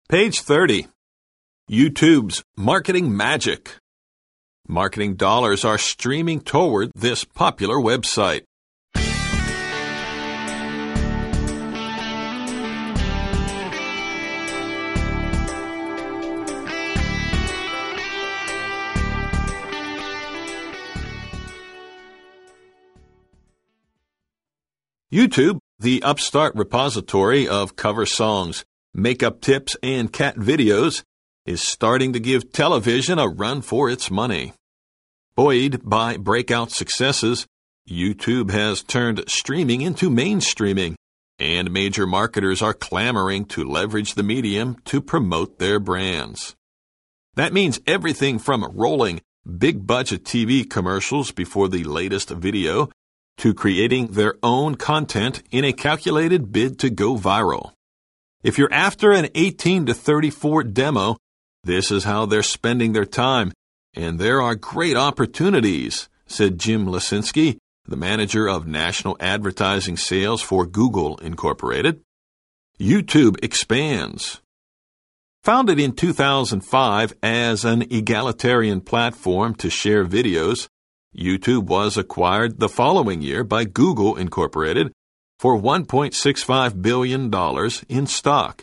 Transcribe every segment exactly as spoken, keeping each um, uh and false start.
Page thirty. YouTube's marketing magic. Marketing dollars are streaming toward this popular website. YouTube, the upstart repository of cover songs, makeup tips, and cat videos, is starting to give television a run for its money. Buoyed by breakout successes, YouTube has turned streaming into mainstreaming, and major marketers are clamoring to leverage the medium to promote their brands. That means everything from rolling big-budget T V commercials before the latest video to creating their own content in a calculated bid to go viral. If you're after an eighteen to thirty-four demo, this is how they're spending their time, and there are great opportunities, said Jim Lesinski, the manager of national advertising sales for Google Incorporated. YouTube expands. Founded in two thousand five as an egalitarian platform to share videos, YouTube was acquired the following year by Google Incorporated for one point six five billion dollars in stock.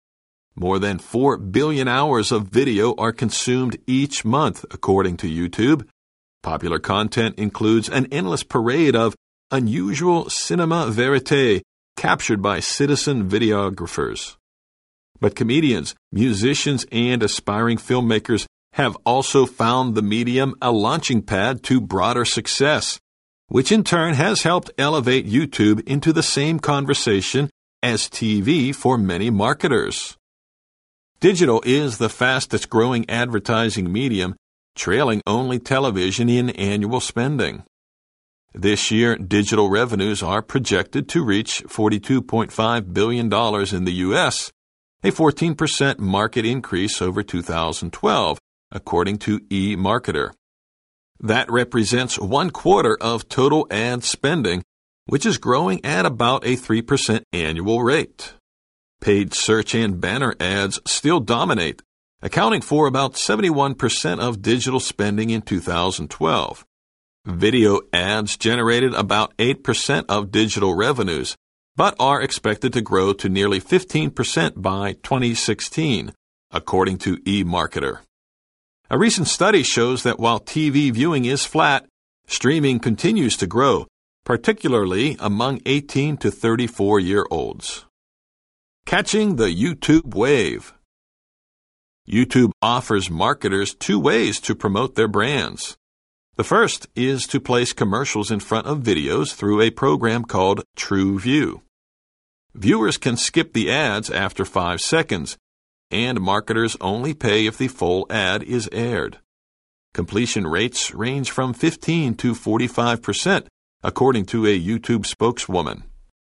More than four billion hours of video are consumed each month, according to YouTube. Popular content includes an endless parade of unusual cinema verite captured by citizen videographers. But comedians, musicians, and aspiring filmmakers have also found the medium a launching pad to broader success, which in turn has helped elevate YouTube into the same conversation as T V for many marketers. Digital is the fastest growing advertising medium, trailing only television in annual spending. This year, digital revenues are projected to reach forty-two point five billion dollars in the U S, a fourteen percent market increase over two thousand twelve, according to eMarketer. That represents one quarter of total ad spending, which is growing at about a three percent annual rate. Paid search and banner ads still dominate, accounting for about seventy-one percent of digital spending in two thousand twelve. Video ads generated about eight percent of digital revenues, but are expected to grow to nearly fifteen percent by twenty sixteen, according to eMarketer. A recent study shows that while T V viewing is flat, streaming continues to grow, particularly among eighteen to thirty-four-year-olds. Catching the YouTube wave. YouTube offers marketers two ways to promote their brands. The first is to place commercials in front of videos through a program called TrueView. Viewers can skip the ads after five seconds, and marketers only pay if the full ad is aired. Completion rates range from fifteen to forty-five percent, according to a YouTube spokeswoman.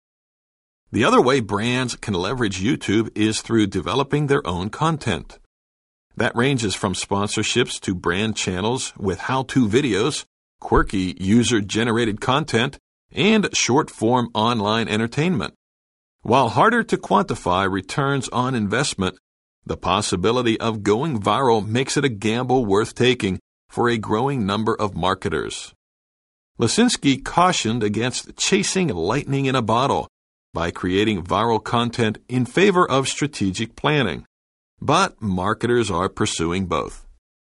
The other way brands can leverage YouTube is through developing their own content. That ranges from sponsorships to brand channels with how-to videos, quirky user-generated content, and short-form online entertainment. While harder to quantify returns on investment, the possibility of going viral makes it a gamble worth taking for a growing number of marketers. Lesinski cautioned against chasing lightning in a bottle by creating viral content in favor of strategic planning, but marketers are pursuing both.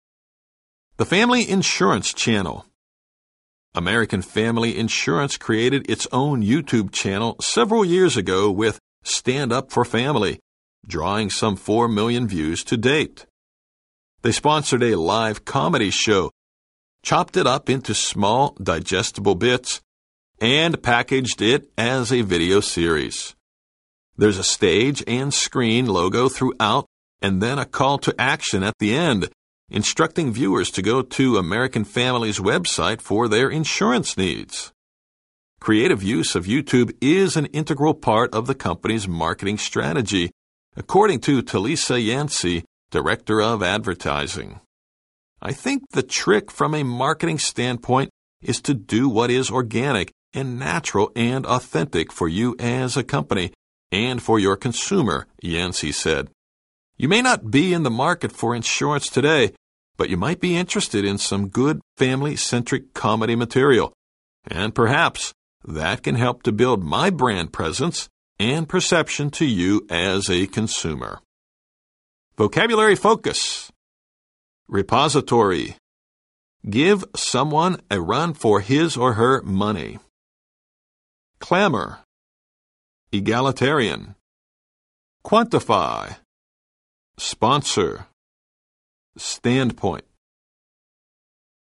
The Family Insurance Channel. American Family Insurance created its own YouTube channel several years ago with Stand Up for Family, drawing some four million views to date. They sponsored a live comedy show, chopped it up into small, digestible bits, and packaged it as a video series. There's a stage and screen logo throughout, and then a call to action at the end, instructing viewers to go to American Family's website for their insurance needs. Creative use of YouTube is an integral part of the company's marketing strategy, according to Talisa Yancey, Director of Advertising. I think the trick from a marketing standpoint is to do what is organic and natural and authentic for you as a company and for your consumer, Yancey said. You may not be in the market for insurance today, but you might be interested in some good family-centric comedy material. And perhaps that can help to build my brand presence and perception to you as a consumer. Vocabulary focus. Repository. Give someone a run for his or her money. Clamor. Egalitarian. Quantify. Sponsor. Standpoint.